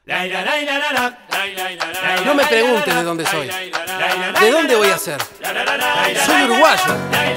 No me preguntes de dónde soy. ¿De dónde voy a ser? Soy uruguayo.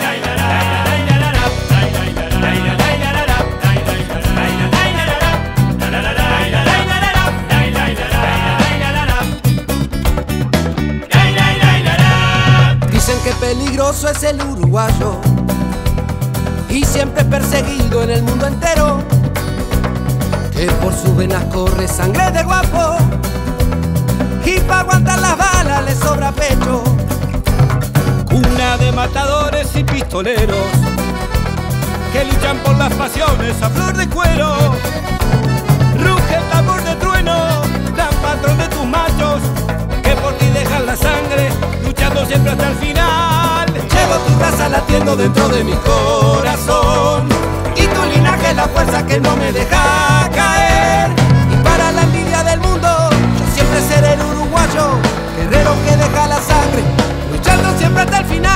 Dicen que peligroso es el uruguayo y siempre perseguido en el mundo entero, que por sus venas corre sangre de guapo y para aguantar las balas le sobra pecho. Cuna de matadores y pistoleros que luchan por las pasiones a flor de cuero. Ruge el tambor de trueno, gran patrón de tus machos, que por ti dejan la sangre, luchando siempre hasta el final. Llevo tu raza latiendo dentro de mi corazón y tu linaje es la fuerza que no me deja caer. Y para la envidia del mundo, yo siempre seré el uruguayo, guerrero que deja la sangre, luchando siempre hasta el final.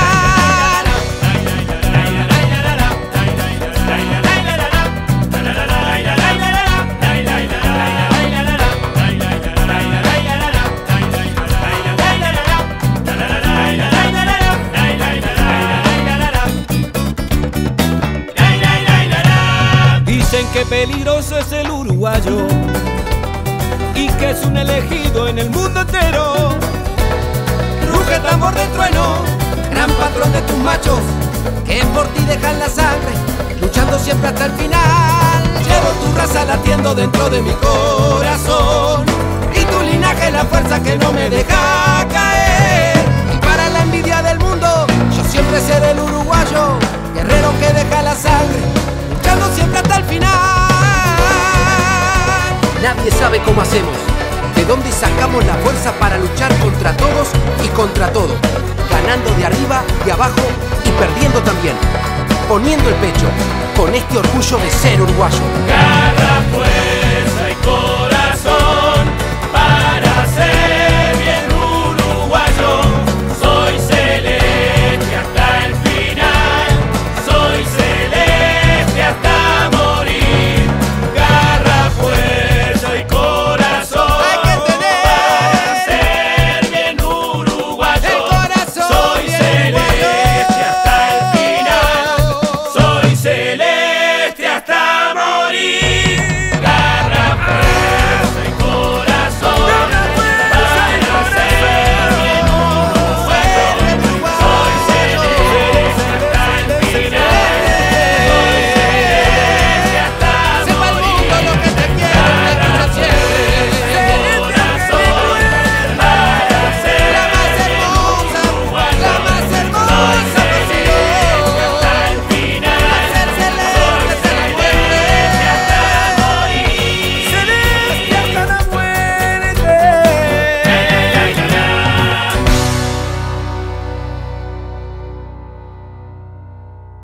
Dicen que peligroso es el uruguayo y que es un elegido en el mundo entero. Ruge tambor de trueno, gran patrón de tus machos, que por ti dejan la sangre, luchando siempre hasta el final. Llevo tu raza latiendo dentro de mi corazón y tu linaje es la fuerza que no me deja caer. Y para la envidia del mundo, yo siempre seré el uruguayo, guerrero que deja la sangre, luchando siempre hasta el final. Nadie sabe cómo hacemos, de dónde sacamos la fuerza para luchar contra todos y contra todo, ganando de arriba, de abajo y perdiendo también, poniendo el pecho con este orgullo de ser uruguayo. Garra, fuerza y